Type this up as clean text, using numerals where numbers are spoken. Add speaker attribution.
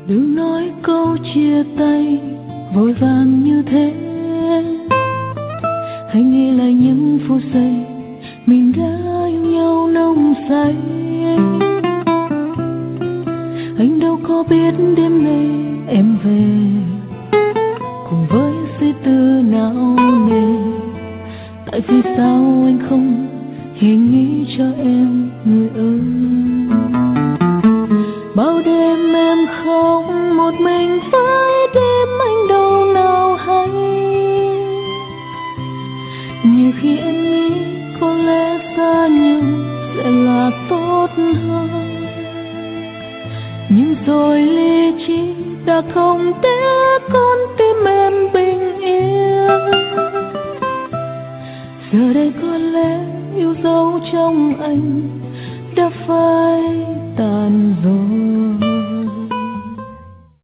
Speaker 1: Đừng nói câu chia tay vội vàng như thế. Hãy nghĩ lại những phút giây mình đã yêu nhau nồng say. Anh đâu có biết đêm nay em về cùng với suy tư não nề. Tại vì sao anh không hề nghĩ cho em người ơi. Bao đêm em khóc một mình với đêm anh đâu nào hay. Nhiều khi em nghĩ có lẽ xa nhau sẽ là tốt hơn. Nhưng rồi lý trí đã không để con tim em bình yên. Giờ đây có lẽ yêu dấu trong anh đã phai tàn rồi.